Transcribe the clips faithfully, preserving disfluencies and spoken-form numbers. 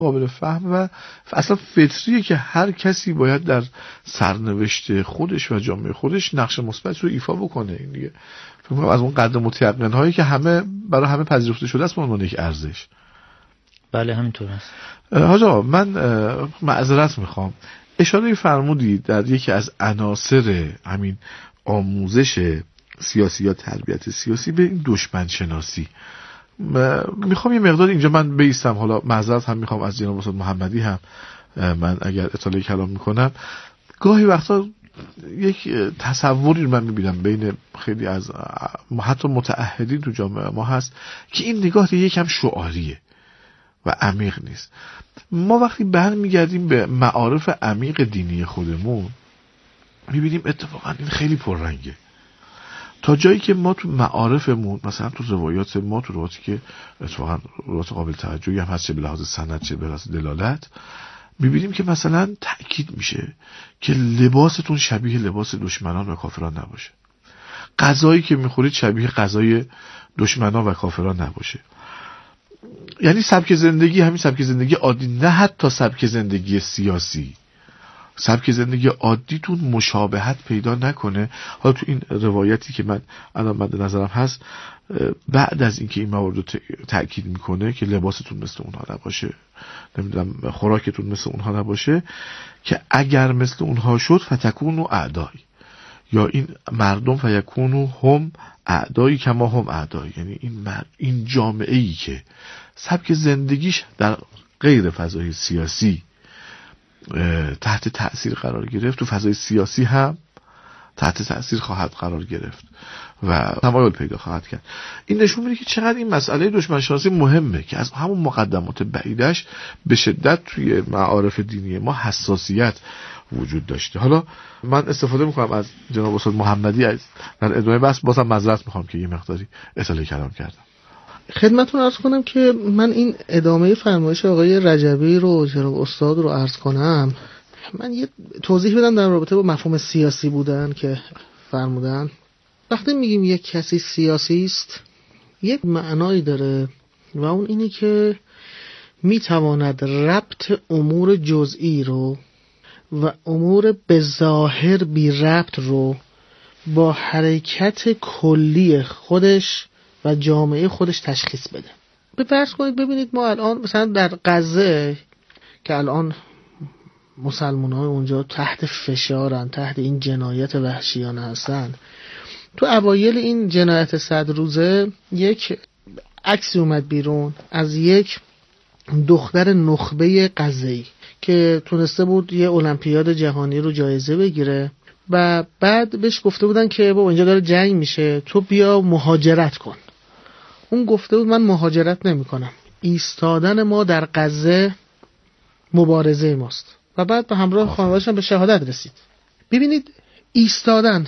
قابل فهم و اصلا فطریه که هر کسی باید در سرنوشت خودش و جامعه خودش نقش مثبت رو ایفا بکنه. این دیگه فکر کنم از اون قدر متیقن هایی که همه برای همه پذیرفته شده است به عنوان یک ارزش. بله همینطور است. حاج آقا من معذرت میخوام، اشاره فرمودید در یکی از عناصر همین آموزش سیاسی یا تربیت سیاسی به این دشمن شناسی. میخوام یه مقدار اینجا من بیستم، حالا معذرت هم میخوام از جناب استاد محمدی هم من اگر اطلاعی کلام میکنم. گاهی وقتا یک تصوری رو من میبینم بین خیلی از حتی متعهدین تو جامعه ما هست که این نگاه یکم شعاریه و عمیق نیست. ما وقتی برمیگردیم به معارف عمیق دینی خودمون میبینیم اتفاقا این خیلی پررنگه. تا جایی که ما تو معارفمون مثلا تو روایات ما، تو روایاتی که اتفاقا روایات قابل توجهی هم هست چه به لحاظ سند چه به لحاظ دلالت، میبینیم که مثلا تأکید میشه که لباستون شبیه لباس دشمنان و کافران نباشه، غذایی که میخورید شبیه غذای دشمنان و کافران نباشه. یعنی سبک زندگی همین سبک زندگی عادی، نه حتی سبک زندگی سیاسی، سبک زندگی عادیتون مشابهت پیدا نکنه. حالا تو این روایتی که من الان مد نظرم هست، بعد از اینکه این موارد رو تأکید میکنه که لباستون مثل اونها نباشه، نمیدونم خوراکتون مثل اونها نباشه، که اگر مثل اونها شد فتکونو اعدای، یا این مردم فیکونو هم اعدایی کما هم اعدای، یعنی این مرد، این جامعه ای که سبک زندگیش در غیر فضای سیاسی تحت تأثیر قرار گرفت، تو فضای سیاسی هم تحت تأثیر خواهد قرار گرفت و تمایل پیدا خواهد کرد. این نشون میده که چقدر این مسئله دشمن شناسی مهمه که از همون مقدمات بعیدش به شدت توی معارف دینی ما حساسیت وجود داشته. حالا من استفاده میکنم از جناب استاد محمدی از در ادامه بحث، بازم معذرت میخوام که یه مقداری اطلاع کلام کردم. خدمتتون عرض کنم که من این ادامه فرمایش آقای رجبی رو جناب استاد رو عرض کنم. من یه توضیح بدم در رابطه با مفهوم سیاسی بودن که فرمودن. وقتی میگیم یک کسی سیاسی است، یک معنایی داره و اون اینی که میتواند ربط امور جزئی رو و امور به ظاهر بی ربط رو با حرکت کلی خودش و جامعه خودش تشخیص بده. به فرض کنید ببینید ما الان مثلا در غزه که الان مسلمان های اونجا تحت فشارن، تحت این جنایت وحشیانه هستن. تو اوایل این جنایت صد روزه یک عکسی اومد بیرون از یک دختر نخبه غزه‌ای که تونسته بود یه المپیاد جهانی رو جایزه بگیره و بعد بهش گفته بودن که با اینجا داره جنگ میشه، تو بیا مهاجرت کن. اون گفته بود من مهاجرت نمی کنم، ایستادن ما در غزه مبارزه ماست، و بعد به همراه خانواده‌اش به شهادت رسید. ببینید ایستادن،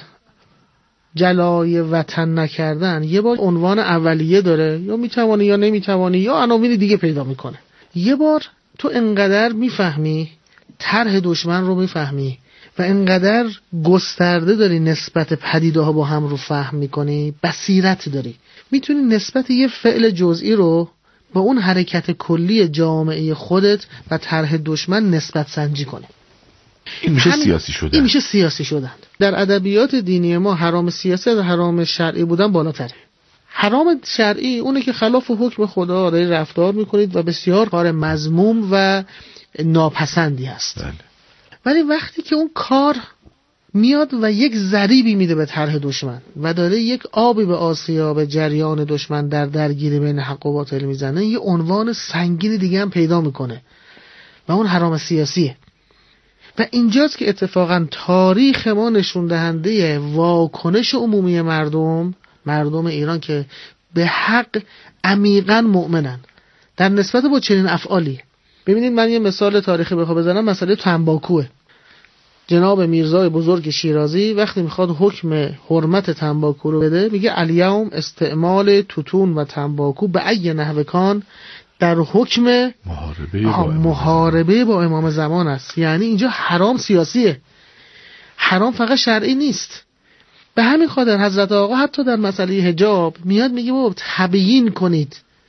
جلای وطن نکردن یه بار عنوان اولیه داره، یا میتوانی یا نمیتوانی یا عناوین دیگه پیدا میکنه. یه بار تو انقدر میفهمی طرح دشمن رو میفهمی و انقدر گسترده داری نسبت پدیده ها با هم رو فهم میکنی، بصیرت داری، میتونی نسبت یه فعل جزئی رو با اون حرکت کلی جامعه خودت و طرح دشمن نسبت سنجی کنی. این میشه سیاسی شدن. این میشه سیاسی شدن. در ادبیات دینی ما حرام سیاسی از حرام شرعی بودن بالاتره. حرام شرعی اونه که خلاف حکم خدا داری رفتار میکنید و بسیار کار مذموم و ناپسندی هست. بله. ولی وقتی که اون کار میاد و یک ضریبی میده به طرح دشمن و داره یک آبی به آسیاب جریان دشمن در درگیری بین حق و باطل میزنه، یه عنوان سنگین دیگه هم پیدا میکنه و اون حرام سیاسیه. و اینجاست که اتفاقا تاریخ ما نشون دهنده واکنش عمومی مردم مردم ایران که به حق عمیقاً مؤمنن در نسبت با چنین افعالی. ببینید من یه مثال تاریخی بخوام بزنم، مسئله تنباکوه. جناب میرزای بزرگ شیرازی وقتی میخواد حکم حرمت تنباکو رو بده میگه الیوم استعمال توتون و تنباکو به ای نحو کان در حکم محاربه با, محاربه با امام زمان است. یعنی اینجا حرام سیاسیه، حرام فقط شرعی نیست. به همین خاطر حضرت آقا حتی در مسئله حجاب میاد میگه بابا تبیین کنید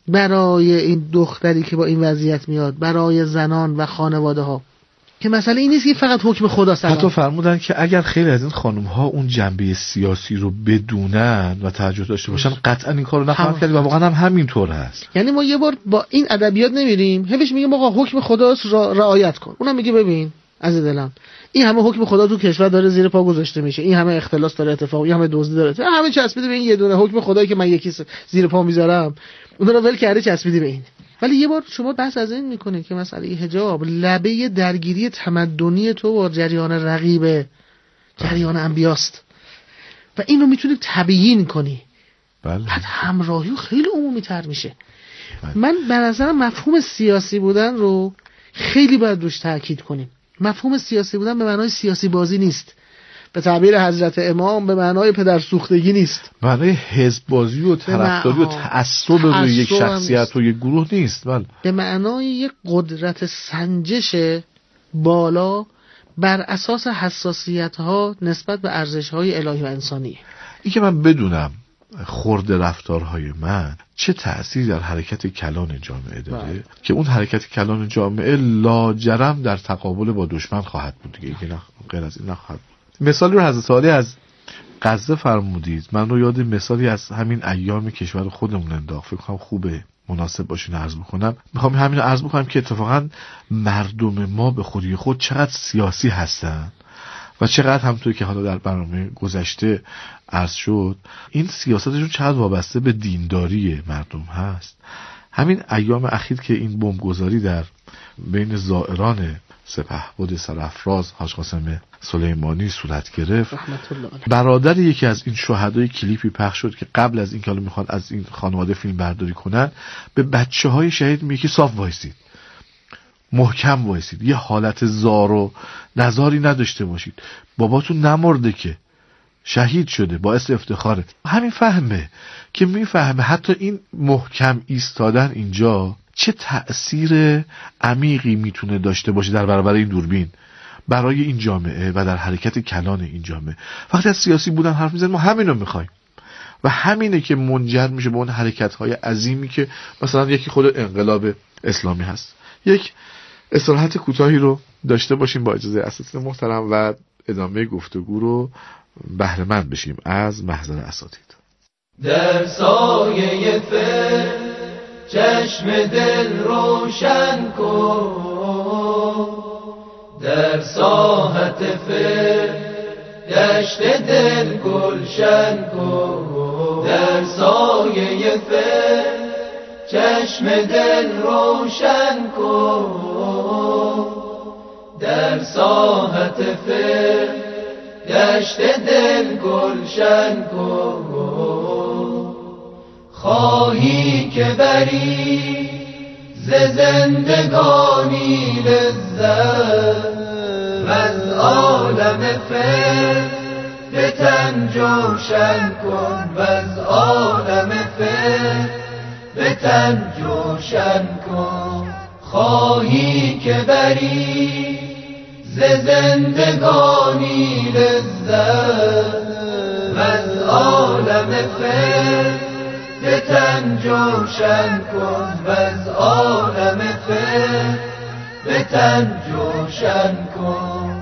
برای این دختری که با این وضعیت میاد، برای زنان و خانواده ها، که مسئله این نیست که فقط حکم خدا سلام. حتی فرمودن که اگر خیلی از این خانم ها اون جنبه سیاسی رو بدونن و توجه داشته باشن قطعا این کارو نخواهند کرد و واقعا هم همینطور هست. یعنی ما یه بار با این ادبیات نمیریم، هیچ میگیم آقا حکم خداست را رعایت کن، اونم میگه ببین عزیز دلم این همه حکم خدا تو کشور داره زیر پا گذاشته میشه، این همه اختلاس داره اتفاق، این همه دزدی داره، همه چسبیده به این یه دونه حکم خدایی که من یکی زیر پا میذارم، اون رو ول کرده چسبیده به این. ولی یه بار شما بحث از این میکنید که مسئله حجاب لبه درگیری تمدنی تو با جریان رقیب جریان انبیاست و اینو میتونی تبیین کنی. بله. بعد همراهی خیلی عمومی تر میشه. بله. من به نظرم مفهوم سیاسی بودن رو خیلی باید روش تاکید کنیم. مفهوم سیاسی بودن به معنای سیاسی بازی نیست، به تعبیر حضرت امام به معنای پدر سوختگی نیست، معنای حزب بازی و طرفداری و تعصب روی یک شخصیت و یک گروه نیست. بله. به معنای یک قدرت سنجش بالا بر اساس حساسیت ها نسبت به ارزش های الهی و انسانی. این که من بدونم خرد رفتارهای من چه تأثیری در حرکت کلان جامعه داره. باید. که اون حرکت کلان جامعه لاجرم در تقابل با دشمن خواهد بود دیگه، غیر از این نخواهد بود. مثالی رو حضرت عالی از غزه فرمودید، من رو یاد مثالی از همین ایام کشور خودمون انداخت، فکر کنم خوبه مناسب باشه عرض بکنم. میخوام همین رو عرض بکنم که اتفاقا مردم ما به خودی خود چقدر سیاسی هستن و چقدر همونطور که حالا در برنامه گذشته عرض شد این سیاستشون چقدر وابسته به دینداری مردم هست. همین ایام اخیر که این بمبگذاری در بین زائران سپهبد سرافراز حاج قاسم سلیمانی صورت گرفت، برادر یکی از این شهدای کلیپی پخش شد که قبل از این که میخوان از این خانواده فیلم برداری کنن به بچه های شهید میگه که صاف وایسید، محکم وایسید، یه حالت زار و نزاری نداشته باشید، باباتون نمرده که شهید شده، باعث افتخاره. همین فهمه که میفهمه حتی این محکم ایستادن اینجا چه تأثیر عمیقی میتونه داشته باشه در برابر این دوربین برای این جامعه و در حرکت کلان این جامعه. وقتی از سیاسی بودن حرف میزنیم ما همینو میخوایم و همینه که منجر میشه به اون حرکت‌های عظیمی که مثلا یکی خود انقلاب اسلامی هست. یک استراحت کوتاهی رو داشته باشیم با اجازه اساتید محترم و ادامه گفتگو رو بهره مند بشیم از محضر اساتید. در سایه فر چشم دل روشن کن، در ساحت فر دشت دل گلشن کن، در سایه فر چشم دل روشن کن، در ساحت فر دشت دل گلشن کن. خواهی که بری ز زندگانی لذت و از عالم فر به تن جوشن کن، و از عالم فر به تن جوشن کن. خواهی که بری ز زندگانی لذت و از عالم فر به تن جوشن کن، و از عالم فر به تن جوشن کن.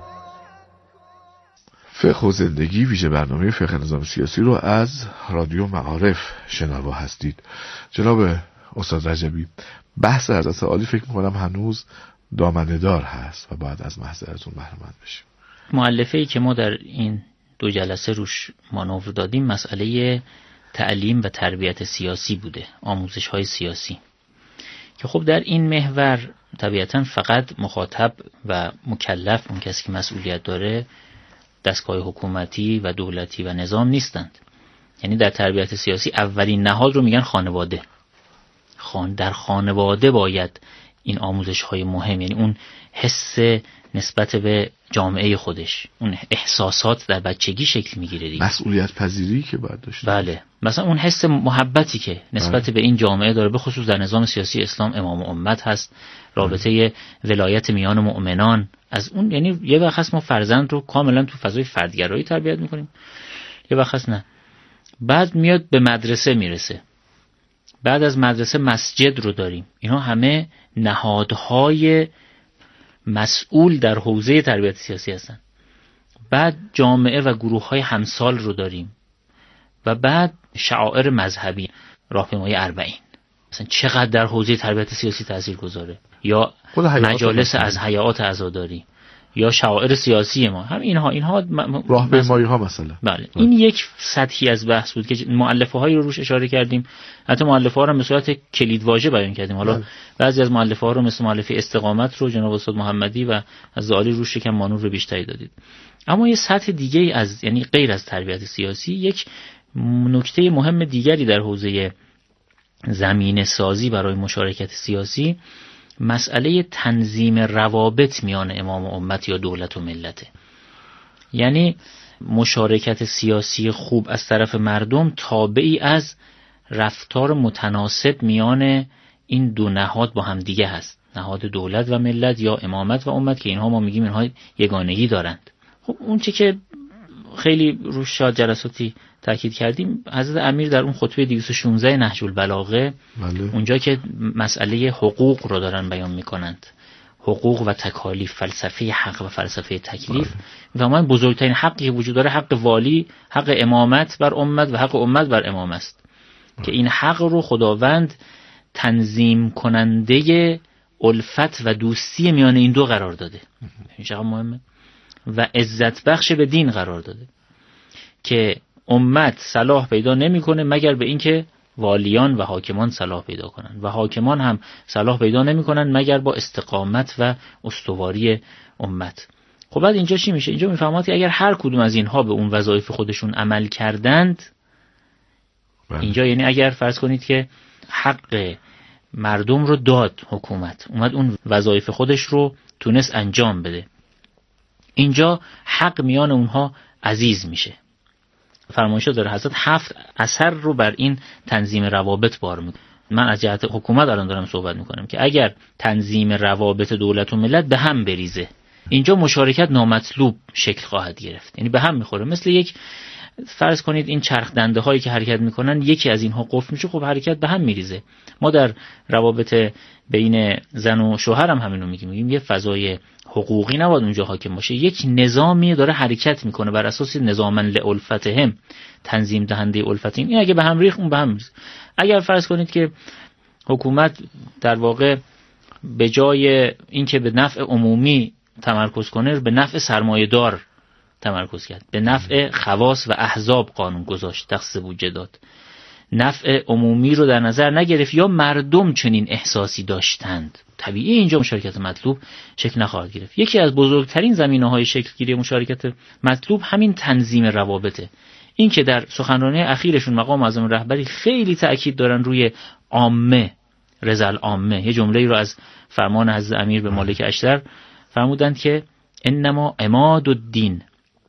فقه و زندگی ویژه برنامه فقه نظام سیاسی رو از رادیو معارف شنوا هستید. جناب استاد رجبی، بحث حضرت عالی فکر میکنم هنوز دامنه دار هست و باید از محضرتون بهره مند بشیم. مؤلفه‌ای که ما در این دو جلسه روش مانور دادیم مسئله تعلیم و تربیت سیاسی بوده، آموزش های سیاسی، که خب در این محور طبیعتا فقط مخاطب و مکلف اون کسی که مسئولیت داره دستگاه حکومتی و دولتی و نظام نیستند. یعنی در تربیت سیاسی اولین نهاد رو میگن خانواده. خان در خانواده باید این آموزش های مهم، یعنی اون حس نسبت به جامعه خودش، اون احساسات در بچگی شکل میگیره دیگه. مسئولیت پذیری که باید داشته. بله، مثلا اون حس محبتی که نسبت بله. به این جامعه داره، به خصوص در نظام سیاسی اسلام امام امت هست، رابطه ولایت میان مؤمنان از اون، یعنی یه وقت هست ما فرزند رو کاملا تو فضای فردگرایی تربیت میکنیم، یه وقت هست نه. بعد میاد به مدرسه میرسه، بعد از مدرسه مسجد رو داریم. اینا همه نهادهای مسئول در حوزه تربیت سیاسی هستن. بعد جامعه و گروه های همسال رو داریم و بعد شعائر مذهبی، راهپیمایی اربعین مثلا چقدر در حوزه تربیت سیاسی تأثیر گذاره، یا مجالس از حیات عزاداری یا شعائر سیاسی ما، هم اینها اینها م... راهپیمایی ها مثلا. بله این یک سطحی از بحث بود که مؤلفه هایی رو روش اشاره کردیم، حتی مؤلفه ها رو به صورت کلید واژه بیان کردیم. حالا بعضی از مؤلفه ها رو مثل مؤلفه استقامت رو جناب استاد محمدی و از عالی روش یکم مانور رو بیشتری دادید. اما یه سطح دیگه از، یعنی غیر از تربیت سیاسی، یک نکته مهم دیگری در حوزه زمینه سازی برای مشارکت سیاسی مسئله تنظیم روابط میان امام و امت یا دولت و ملته. یعنی مشارکت سیاسی خوب از طرف مردم تابعی از رفتار متناسب میان این دو نهاد با هم دیگه هست، نهاد دولت و ملت یا امامت و امت، که اینها ما میگیم اینها یگانگی دارند. خب اون چه که خیلی روش شاید جلساتی تاکید کردیم، حضرت امیر در اون خطبه دویست و شانزده نهج البلاغه بله. اونجا که مسئله حقوق رو دارن بیان میکنند، حقوق و تکالیف، فلسفه حق و فلسفه تکلیف، بله. و ما بزرگترین حقی که وجود داره حق والی، حق امامت بر امت و حق امت بر امام است، بله. که این حق رو خداوند تنظیم کننده الفت و دوستی میان این دو قرار داده. این چقدر مهمه. و عزت بخش به دین قرار داده که امت صلاح پیدا نمیکنه مگر به اینکه والیان و حاکمان صلاح پیدا کنن، و حاکمان هم صلاح پیدا نمیکنن مگر با استقامت و استواری امت. خب بعد اینجا چی میشه؟ اینجا میفهمید که اگر هر کدوم از اینها به اون وظایف خودشون عمل کردند، اینجا یعنی اگر فرض کنید که حق مردم رو داد حکومت، اومد اون وظایف خودش رو تونست انجام بده، اینجا حق میان اونها عزیز میشه. فرمایشات داره حضرت هفت اثر رو بر این تنظیم روابط بار میکنه. من از جهت حکومت الان دارم صحبت میکنم که اگر تنظیم روابط دولت و ملت به هم بریزه، اینجا مشارکت نامطلوب شکل خواهد گرفت. یعنی به هم میخوره. مثل یک فرض کنید این چرخ دنده هایی که حرکت میکنن، یکی از اینها قفل میشه، خب حرکت به هم میریزه. ما در روابط بین زن و شوهر هم همینو میگیم، میگیم یه فضای حقوقی نباید اونجا حاکم باشه، یک نظامی داره حرکت میکنه بر اساس نظامن لالفتهم، تنظیم دهنده الفت. این اگه به هم ریخت اون به هم میریزه. اگر فرض کنید که حکومت در واقع به جای اینکه به نفع عمومی تمرکز کنه، به نفع سرمایه‌دار تمرکز کرد، به نفع خواص و احزاب قانون گذاشت، تخصیص بودجه داد، نفع عمومی رو در نظر نگرفت، یا مردم چنین احساسی داشتند، طبیعی اینجا مشارکت مطلوب شکل نخواهد گرفت. یکی از بزرگترین زمینه‌های شکل گیری مشارکت مطلوب همین تنظیم روابطه. این که در سخنرانی اخیرشون مقام معظم رهبری خیلی تأکید دارن روی عامه، رضا العامه. یه جمله‌ای رو از فرمان حضرت امیر به مالک اشتر فرمودند که انما عماد الدین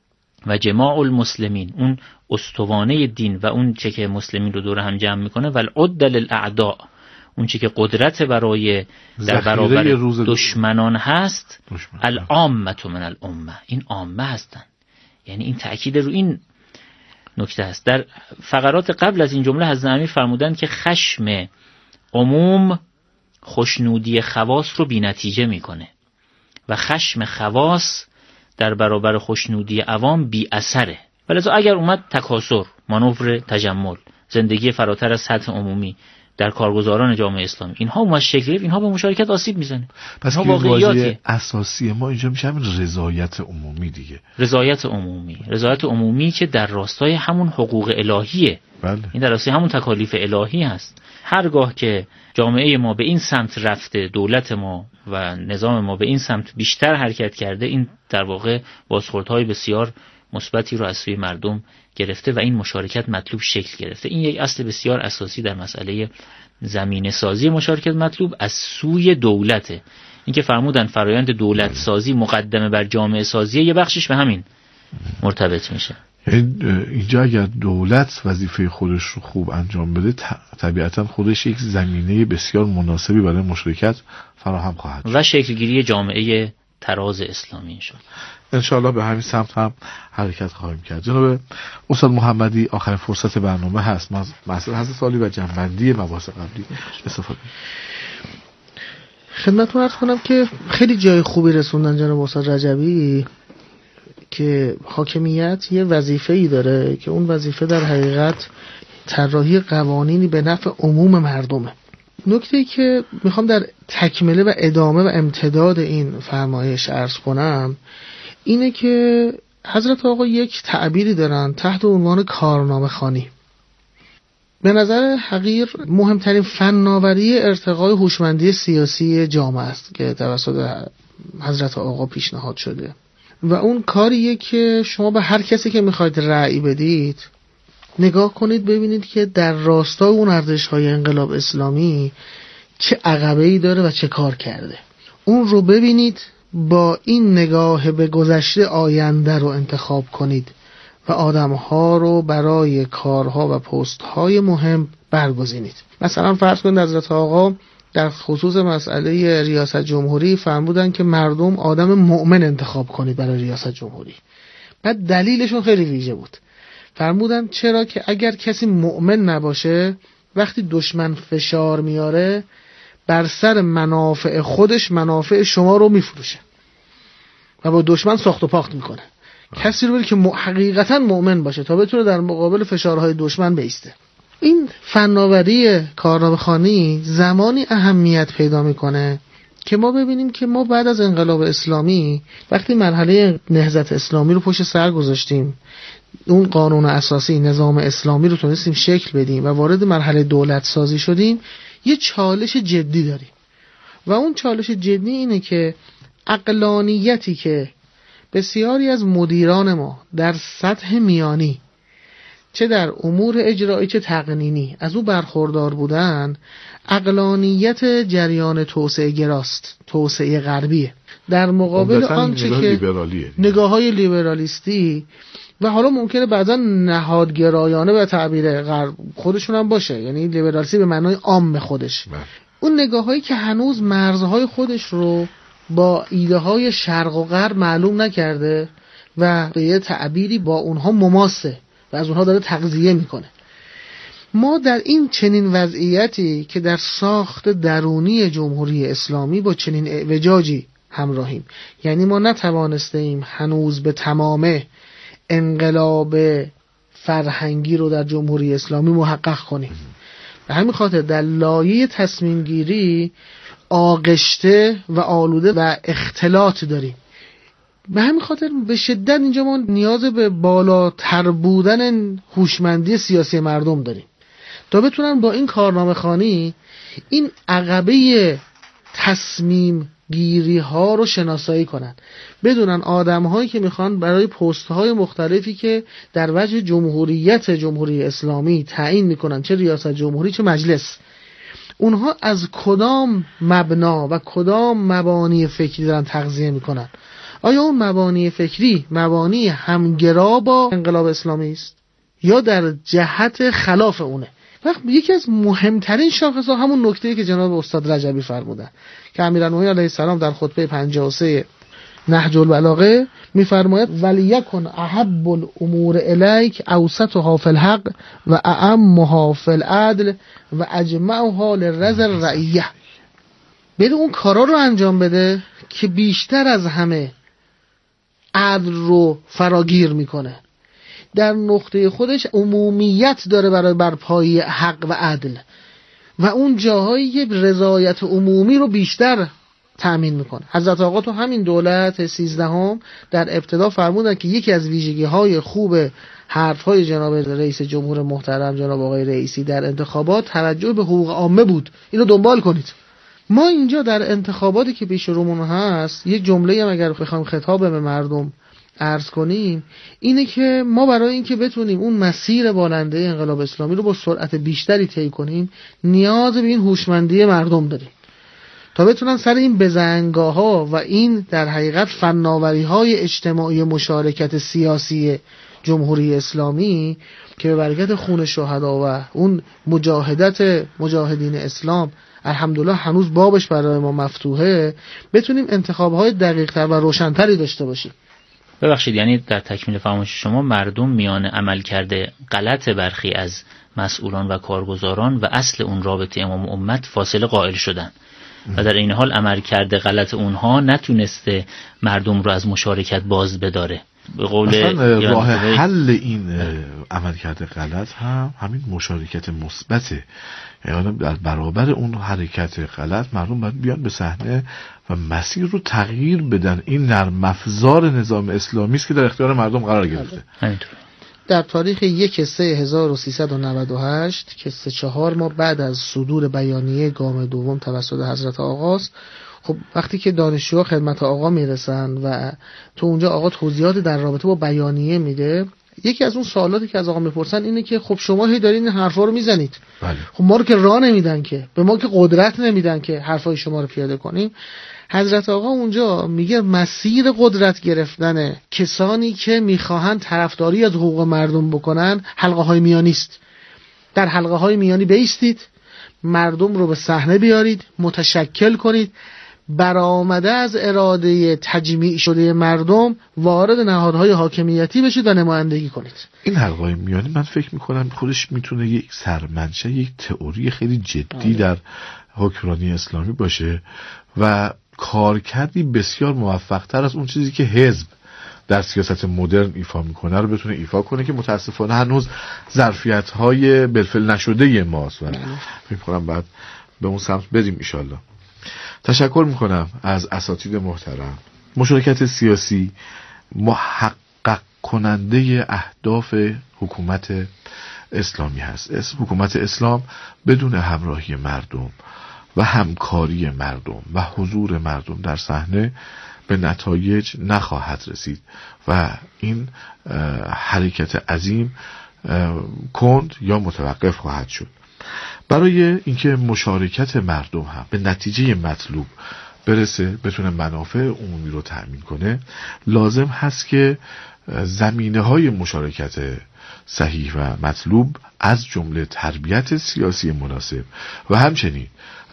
و جماع المسلمین، اون استوانه دین و اون چه که مسلمین رو دور هم جمع میکنه، و العد للاعداء، اون چه که قدرت برای در برابر دشمنان هست، العامه من الامه، این عامه هستن. یعنی این تأکید رو این نکته هست. در فقرات قبل از این جمله حضرت امیر فرمودند که خشم عموم خوشنودی خواص رو بی نتیجه میکنه و خشم خواص در برابر خوشنودی عوام بی اثره. ولذا اگر اومد تکاسر، مانور تجمل، زندگی فراتر از سطح عمومی در کارگزاران جامعه اسلامی، اینها اومد شکل گرفت، اینها به مشارکت آسیب میزنه. پس واقعیت اساسی ما اینجا میشه همین رضایت عمومی دیگه. رضایت عمومی، رضایت عمومی که در راستای همون حقوق الهیه. بله. این در راستای همون تکالیف الهی هست. هرگاه که جامعه ما به این سمت رفته، دولت ما و نظام ما به این سمت بیشتر حرکت کرده، این در واقع بازخوردهای بسیار مثبتی رو از سوی مردم گرفته و این مشارکت مطلوب شکل گرفته. این یک اصل بسیار اساسی در مسئله زمینه سازی مشارکت مطلوب از سوی دولته. این که فرمودن فرایند دولت سازی مقدمه بر جامعه سازی، یه بخشش به همین مرتبط میشه. اینجا اگر دولت وظیفه خودش رو خوب انجام بده، طبیعتا خودش یک زمینه بسیار مناسبی برای مشارکت فراهم خواهد و شکلگیری جامعه تراز اسلامی انشاءالله. انشاءالله به همین سمت هم حرکت خواهیم کرد. جناب استاد محمدی، آخرین فرصت برنامه هست، ما مسئله حضرت سوالی و جنبندی مباحث قبلی استفاده خدمتتون عرض کنم که خیلی جای خوبی رسوندن جناب استاد رجبی که حاکمیت یه وظیفه‌ای داره که اون وظیفه در حقیقت طراحی قوانینی به نفع عموم مردمه. نکته‌ای که میخوام در تکمله و ادامه و امتداد این فرمایش عرض کنم اینه که حضرت آقا یک تعبیری دارن تحت عنوان کارنامه خوانی. به نظر حقیر مهمترین فناوری ارتقای هوشمندی سیاسی جامعه است که توسط حضرت آقا پیشنهاد شده و اون کاریه که شما به هر کسی که میخواید رأی بدید نگاه کنید ببینید که در راستای اون ارزش‌های انقلاب اسلامی چه عقبه‌ای داره و چه کار کرده. اون رو ببینید، با این نگاه به گذشته آینده رو انتخاب کنید و آدم‌ها رو برای کارها و پست‌های مهم برگزینید. مثلا فرض کنید حضرت آقا در خصوص مسئله ریاست جمهوری فرمودن که مردم آدم مؤمن انتخاب کنید برای ریاست جمهوری. بعد دلیلشون خیلی ویژه بود. فرمودن چرا که اگر کسی مؤمن نباشه وقتی دشمن فشار میاره بر سر منافع خودش منافع شما رو میفروشه و با دشمن ساخت و پاخت میکنه. کسی رو بری که حقیقتا مؤمن باشه تا بتونه در مقابل فشارهای دشمن بایسته. این فناوری کارنامه خوانی زمانی اهمیت پیدا میکنه که ما ببینیم که ما بعد از انقلاب اسلامی وقتی مرحله نهضت اسلامی رو پشت سر گذاشتیم، اون قانون اساسی نظام اسلامی رو تونستیم شکل بدیم و وارد مرحله دولت سازی شدیم، یه چالش جدی داریم و اون چالش جدی اینه که عقلانیتی که بسیاری از مدیران ما در سطح میانی چه در امور اجرایی چه تقنینی از او برخوردار بودن، عقلانیت جریان توسعه گراست، توسعه غربیه، در مقابل آنچه که نگاه های لیبرالیستی و حالا ممکنه بعضا نهادگرایانه به تعبیر غرب خودشون هم باشه، یعنی لیبرالیستی به معنای عام خودش، بله. اون نگاه هایی که هنوز مرزهای خودش رو با ایده های شرق و غرب معلوم نکرده و به یه تعبیری با اونها مماسه و از اونها داره تغذیه میکنه. ما در این چنین وضعیتی که در ساخت درونی جمهوری اسلامی با چنین اعوجاجی همراهیم، یعنی ما نتوانسته ایم هنوز به تمامه انقلاب فرهنگی رو در جمهوری اسلامی محقق کنیم. به همین خاطر در لایه تصمیم گیری آغشته و آلوده و اختلاط داریم. به همین خاطر به شدت اینجا ما نیاز به بالاتر بودن هوشمندی سیاسی مردم داریم تا بتونن با این کارنامه خوانی این عقبه تصمیم گیری ها رو شناسایی کنن، بدونن آدم هایی که میخوان برای پست های مختلفی که در وجه جمهوریت جمهوری اسلامی تعیین میکنن، چه ریاست جمهوری چه مجلس، اونها از کدام مبنا و کدام مبانی فکری دارن تغذیه میکنن. آیا اون مبانی فکری مبانی همگرا با انقلاب اسلامی است یا در جهت خلاف اونه؟ وقت یکی از مهمترین شاخص ها همون نکته‌ای که جناب استاد رجبی فرمودن که امیرالمومنین علیه السلام در خطبه پنجاه و سه نهج البلاغه میفرماید ولیکن احب الامور الیک اوسطها فی الحق و اعمها فی العدل و اجمعها لرضا الرعیه. بده اون کارا رو انجام بده که بیشتر از همه عدل رو فراگیر میکنه، در نقطه خودش عمومیت داره برای برپایی حق و عدل و اون جاهایی که رضایت عمومی رو بیشتر تأمین میکنه. حضرت آقا تو همین دولت سیزدهم در ابتدا فرمودن که یکی از ویژگی های خوب حرف های جناب رئیس جمهور محترم جناب آقای رئیسی در انتخابات توجه به حقوق عامه بود، اینو دنبال کنید. ما اینجا در انتخاباتی که پیش رومون هست یک جمله هم اگر بخوام خطاب به مردم عرض کنیم اینه که ما برای اینکه بتونیم اون مسیر بالنده انقلاب اسلامی رو با سرعت بیشتری طی کنیم نیاز به این هوشمندی مردم داریم تا بتونن سر این بزنگاه‌ها و این در حقیقت فناوری‌های اجتماعی مشارکت سیاسی جمهوری اسلامی که به برکت خون شهدا و اون مجاهدت مجاهدین اسلام الحمدلله هنوز بابش برای ما مفتوحه، بتونیم انتخاب‌های دقیق‌تر و روشن‌تری داشته باشیم. ببخشید، یعنی در تکمیل فرمایش شما مردم میان عمل کرده غلط برخی از مسئولان و کارگزاران و اصل اون رابطه امام و امت فاصله قائل شدن و در این حال عمل کرده غلط اونها نتونسته مردم رو از مشارکت باز بداره. به قول اصلا راه حل این عمل کرده غلط هم همین مشارکت مثبته، یعنی در برابر اون حرکت غلط مردم باید بیان به صحنه و مسیر رو تغییر بدن. این نرم افزار نظام اسلامی است که در اختیار مردم قرار گرفته. همینطور. در تاریخ یک سه هزار و سیصد و نود و هشت که سه چهار ماه بعد از صدور بیانیه گام دوم توسط حضرت آقاست، خب وقتی که دانشجوها خدمت آقا میرسن و تو اونجا آقا توضیحات در رابطه با بیانیه میده، یکی از اون سوالاتی که از آقا میپرسن اینه که خب شما هی دارین این حرفا رو میزنید، بله. خب ما رو که راه نمیدن، که به ما که قدرت نمیدن که حرفای شما رو پیاده کنیم. حضرت آقا اونجا میگه مسیر قدرت گرفتن کسانی که میخواهند طرفداری از حقوق مردم بکنن حلقه های میانی است. در حلقه های میانی بایستید، مردم رو به صحنه بیارید، متشکل کنید، برآمده از اراده تجمیع شده مردم وارد نهادهای حاکمیتی بشید و نمایندگی کنید. این حلقه‌های میانی من فکر میکنم خودش میتونه یک سرمنشه، یک تئوری خیلی جدی در حکمرانی اسلامی باشه و کارکردی بسیار موفق‌تر از اون چیزی که حزب در سیاست مدرن ایفا میکنه رو بتونه ایفا کنه، که متاسفانه هنوز ظرفیت‌های بالفعل نشده ماست و فکر می‌کنم بعد به اون سمت بریم ان شاءالله. تشکر میکنم از اساتید محترم. مشارکت سیاسی محقق کننده اهداف حکومت اسلامی هست. حکومت اسلام بدون همراهی مردم و همکاری مردم و حضور مردم در صحنه به نتایج نخواهد رسید و این حرکت عظیم کند یا متوقف خواهد شد. برای اینکه مشارکت مردم هم به نتیجه مطلوب برسه، بتونه منافع عمومی رو تأمین کنه، لازم هست که زمینه‌های مشارکت صحیح و مطلوب از جمله تربیت سیاسی مناسب و همچنین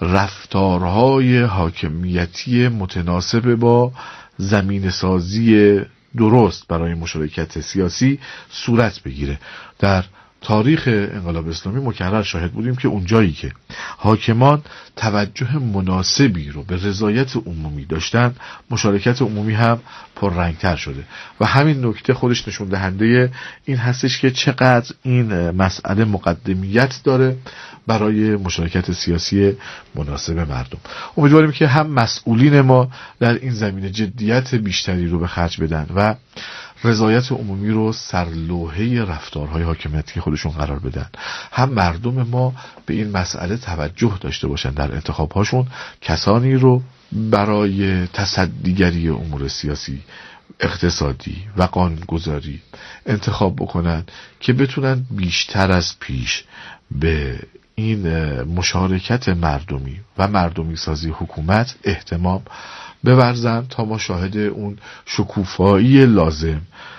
رفتارهای حاکمیتی متناسب با زمین سازی درست برای مشارکت سیاسی صورت بگیره. در تاریخ انقلاب اسلامی مکرر شاهد بودیم که اونجایی که حاکمان توجه مناسبی رو به رضایت عمومی داشتن، مشارکت عمومی هم پررنگتر شده و همین نکته خودش نشون دهنده این هستش که چقدر این مسئله مقدمیت داره برای مشارکت سیاسی مناسب مردم. امیدواریم که هم مسئولین ما در این زمینه جدیت بیشتری رو به خرج بدن و رضایت عمومی رو سرلوحه رفتارهای حاکمیتی خودشون قرار بدن، هم مردم ما به این مسئله توجه داشته باشن در انتخابهاشون کسانی رو برای تصدیگری امور سیاسی، اقتصادی و قانونگذاری انتخاب بکنن که بتونن بیشتر از پیش به این مشارکت مردمی و مردمی سازی حکومت اهتمام بورزن تا ما شاهد اون شکوفایی لازم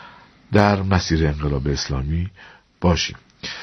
در مسیر انقلاب اسلامی باشیم.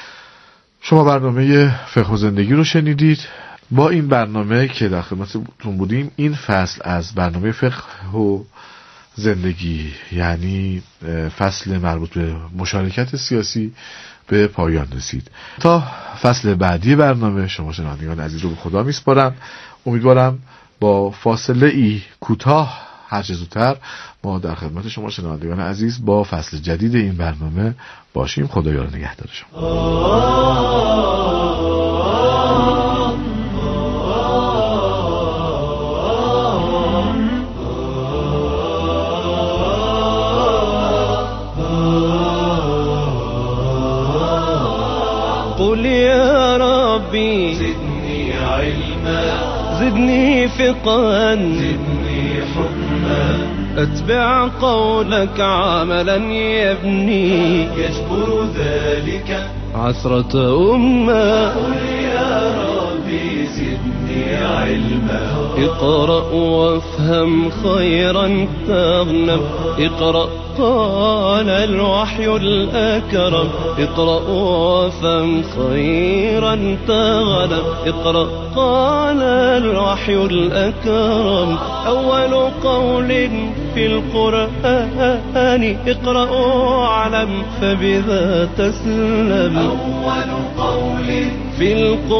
شما برنامه فقه و زندگی رو شنیدید. با این برنامه که در خدمتتون بودیم، این فصل از برنامه فقه و زندگی یعنی فصل مربوط به مشارکت سیاسی به پایان رسید. تا فصل بعدی برنامه شما شنوندگان عزیز رو به خدا میسپارم. امیدوارم با فاصله ای کوتاه هر چه زودتر ما در خدمت شما شنوندگان عزیز با فصل جدید این برنامه باشیم. خدایا نگهدار شما. قل يا ربي زدني علما زدني فقها زدني حكما أتبع قولك عملا يبني يجبر ذلك عثرة أمة قل يا ربي زدني زدني علما. اقرأ وافهم خيرا تغنم، اقرأ قال الوحي الأكرم. اقرأ وافهم خيرا تغنم، اقرأ قال الوحي الأكرم. أول قول في القرآن اقرأ واعلم فبذا تسلم. أول قول في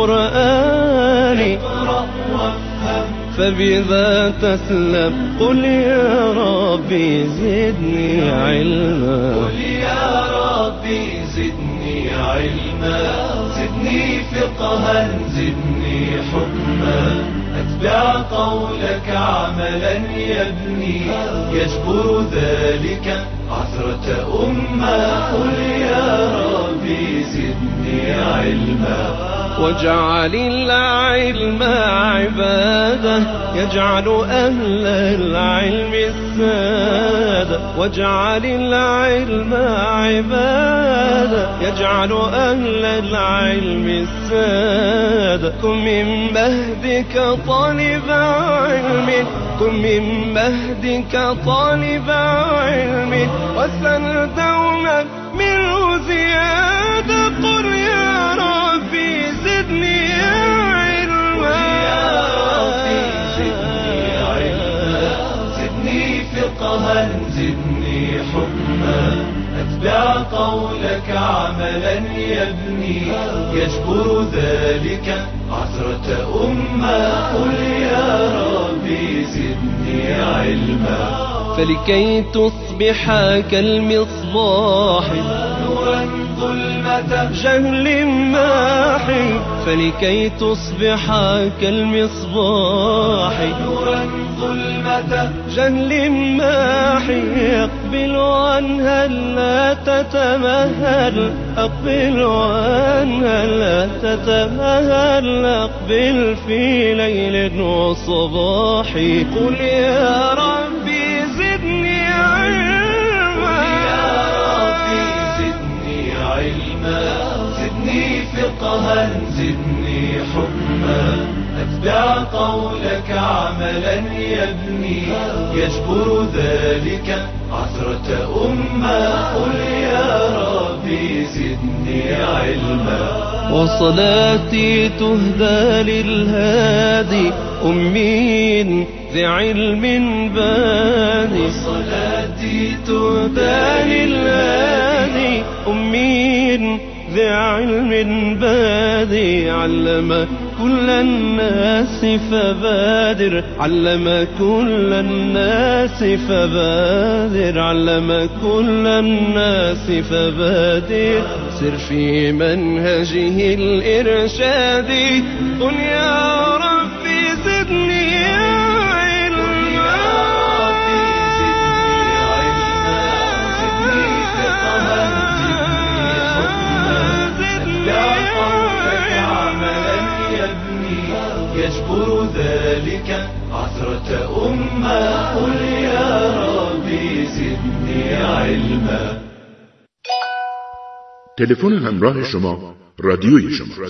القرآن اقرأ وافهم فبذا تسلم. قل يا ربي زدني علما، قل يا ربي زدني علما. زدني فقها زدني حكما، أتبع قولك عملا يبني، يجبر ذلك عثرة أمة. قل يا ربي زدني علما. واجعل العلم عبادة يجعل أهل العلم السادة. واجعل العلم عبادة يجعل أهل العلم السادة. كن من مهدك طالب علم، كن من مهدك طالب علم، واسأل دوما منه زيادة. قل يا ربي زدني علما، يا ربي زدني علما. زدني فقها زدني حكما، أتبع قولك عملا يبني، يجبر ذلك عثرة أمة. قل يا ربي زدني علما. فلكي تصبح كالمصباح نورا ظلمة جهل ماحي. فلكي تصبح كالمصباح نورا ظلمة جهل ماحي. اقبل عنها لا تتمهل، اقبل عنها لا تتمهل. اقبل في ليل وصباح. قل يا ربي زدني علما، يا ربي زدني علما. زدني فقها زدني حكما، أتبع قولك عملا يبني، يجبر ذلك عثرة أمة. قل يا ربي زدني علما. وصلاتي تهدى للهادي أمين ذي علم بادي. وصلاتي تهدى للهادي أمين ذي علم بادي. علم كل الناس فبادر، علم كل الناس فبادر، علم كل الناس فبادر. سر في منهجه الإرشاد. قل يا ربي زدني علما، زدني فقها زدني حكما، أتبع قولك عملا يبني، يجبر ذلك عثرة أمة. قل يا ربي زدني علما. تلفن همراه شما رادیوی شما.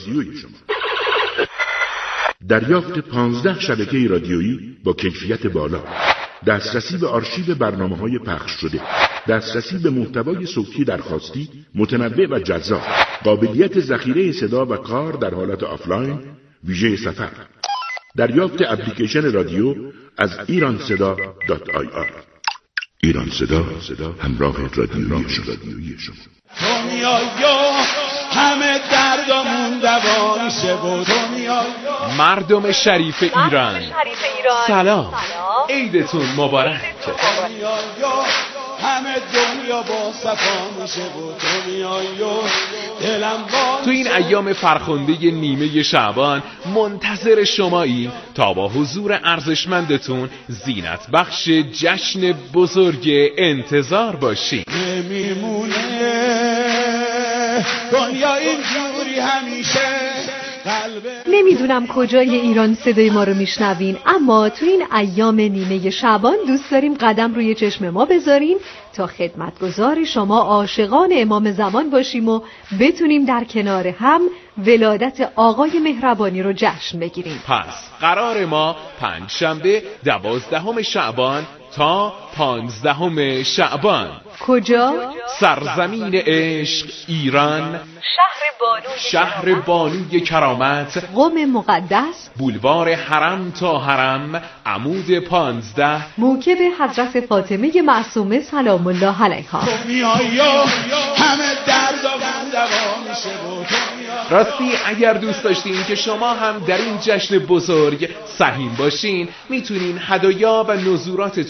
دریافت پانزده شبکه رادیویی با کیفیت بالا، دسترسی به آرشیو برنامه‌های پخش شده، دسترسی به محتوای صوتی درخواستی متنوع و جذاب، قابلیت ذخیره صدا و کار در حالت آفلاین ویژه سفر، دریافت اپلیکیشن رادیو از ایران صدا دات آی آر. ایران صدا، همراه رادیویی شما. دنیا همه دردمون دوا میشه و دنیا. مردم شریف ایران سلام، عیدتون مبارک. دنیا همه دنیا با صفا میشه و دنیا دلم با. تو این ایام فرخنده نیمه شعبان منتظر شماییم تا با حضور ارزشمندتون زینت بخش جشن بزرگ انتظار باشید. نمیمونه دنیا اینجوری همیشه، نمیدونم کجای ایران صدای ما رو میشنوین، اما تو این ایام نیمه شعبان دوست داریم قدم روی چشم ما بذاریم تا خدمتگزار شما عاشقان امام زمان باشیم و بتونیم در کنار هم ولادت آقای مهربانی رو جشن بگیریم. پس قرار ما پنج شنبه دوازدهم شعبان تا پانزدهم شعبان. کجا؟ سرزمین عشق ایران، شهر بانوی شهر بانوی کرامت، قم مقدس، بولوار حرم تا حرم، عمود پانزده، موکب حضرت فاطمه معصومه سلام الله علیها. همه دردامون دوا میشه و راستی اگر دوست داشتین که شما هم در این جشن بزرگ سهیم باشین، میتونین هدایا و نذوراتتون